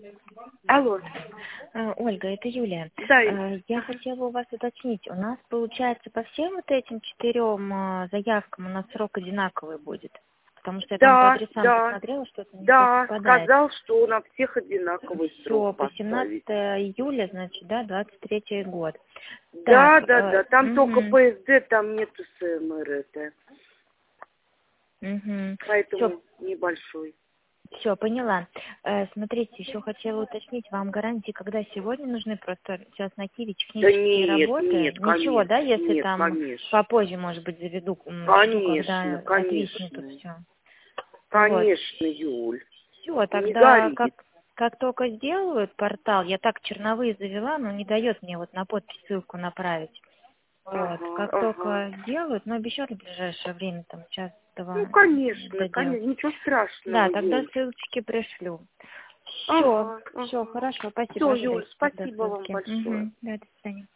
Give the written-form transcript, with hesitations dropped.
Алло. Ольга, это Юлия. Да, Я хотела у вас уточнить. У нас, получается, по всем вот этим 4 заявкам у нас срок одинаковый будет? Потому что я там по адресам посмотрела, что это не совпадает. сказал, что на всех одинаковый срок Все, по поставить. 17 июля, значит, да, 23-й год. Да, Так, там только ПСД, там нету СМР это. Поэтому небольшой. Все, поняла. Смотрите, еще хотела уточнить, вам гарантии, когда сегодня нужны? Просто сейчас на Киеве технические работы. Нет, Ничего, конечно, да, если нет, там конечно. попозже, может быть, заведу, Конечно, когда отвиснет тут конечно. все. Конечно, Юль. Все, Не тогда гори. как только сделают портал, я так черновые завела, но не дает мне вот на подпись ссылку направить. Вот, как только сделают, но обещали в ближайшее время, там, час-два Ну, конечно, доделать. ничего страшного, Да, тогда Юль. ссылочки пришлю. Все, хорошо, спасибо. Все, Ожидайте Юль, тогда спасибо вам ссылки. большое. Да, до свидания.